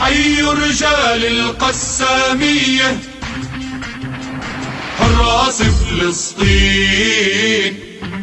حي رجال القسامية حراس فلسطين،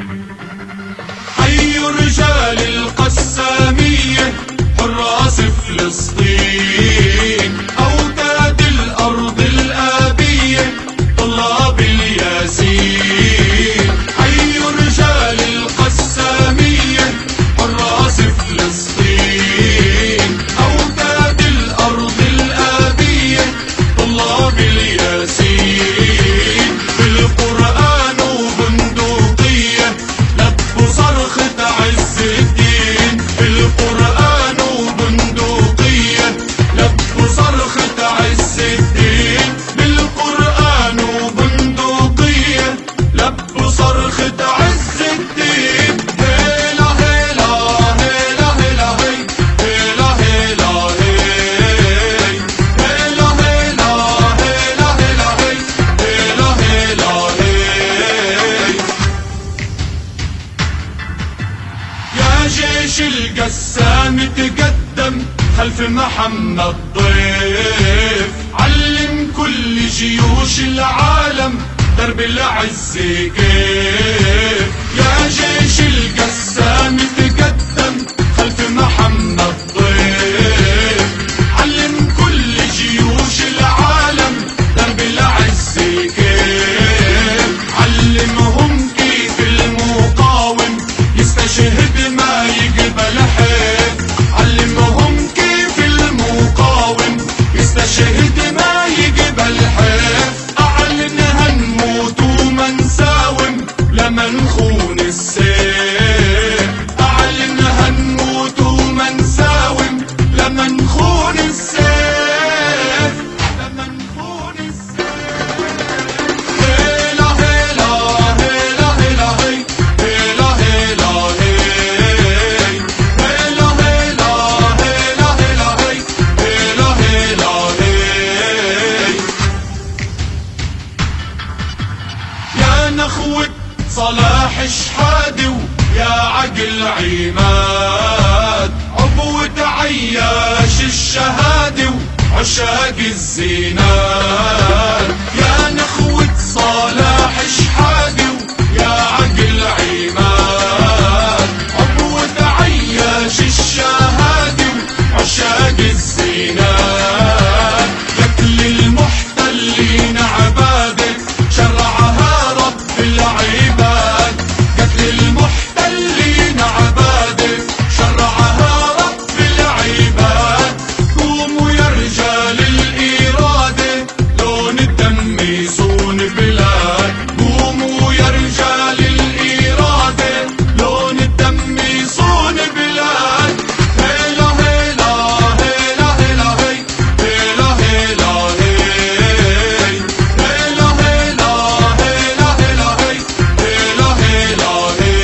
حي رجال القسامية حراس فلسطين، أوتاد الأرض الآبية طلاب الياسين. حي رجال القسامية حراس فلسطين، أوتاد الأرض الآبية طلاب الياسين. بالقرآن وبندقية لبوا صرخة عز الدين، بالقرآن وبندقية لبوا صرخة عز الدين، بالقرآن وبندقية لبوا صرخة عز الدين. هيلا هيلا هيلا هيلا هي، هيلا هيلا هي، هيلا هيلا هيلا هيلا هي، هيلا هيلا هي. يا جيش القسام تقدم خلف محمد ضيف، علم كل جيوش العالم درب العز كيف. يا جيش القسام تقدم خلف محمد ضيف، علم كل جيوش العالم درب العز كيف. علمهم كيف المقاوم يستشهد ما يقبل حيف، علمهم كيف المقاوم يستشهد ما يقبل حيف. أعلنها نموت وما نساوم لما نخون السيف، أعلنها نموت وما نساوم لما نخون السيف، لما نخون السيف. هيلا هيلا هيلا هيلا هي، هيلا هيلا هي، هيلا هيلا هيلا هيلا هي، هيلا هيلا هي. يا نخوة صلاح شحادي ويا عقل عماد، عبوة عياش الشهادي وعشاق الزينات. يا نخوة صلاح شحادي ويا عقل عماد، عبوة عياش الشهادي وعشاق الزينات. قتل المحتلين عبادة شرعها رب العباد، قتل المحتلين عبادة شرعها رب العباد. قوموا يا رجال الإرادة لون الدم يصون بلاد، قوموا يا رجال الإرادة لون الدم يصون بلاد. هيلا هيلا هيلا هيلا هي، هيلا هيلا هي، هيلا هيلا هيلا هيلا هي، هيلا هيلا هي.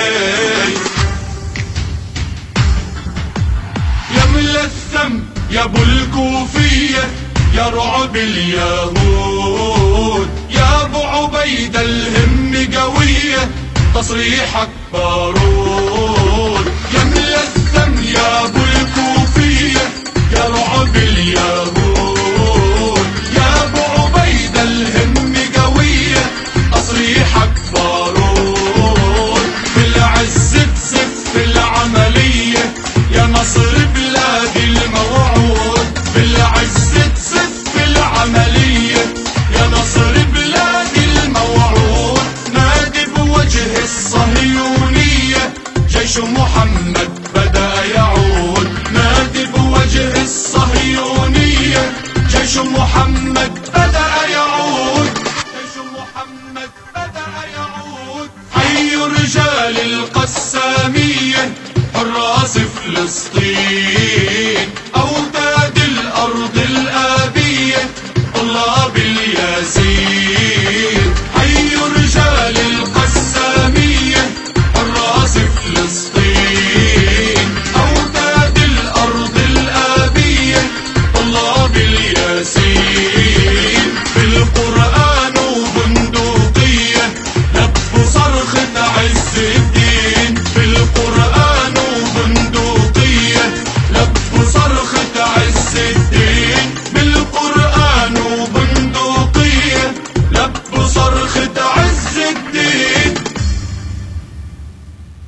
يا ملثم يا ابو الكوفية يا رعب اليهود، يا ابو عبيدة الهم قوية تصريحك بارود. يا ملثم يا ابو الكوفية يا رعب اليهود،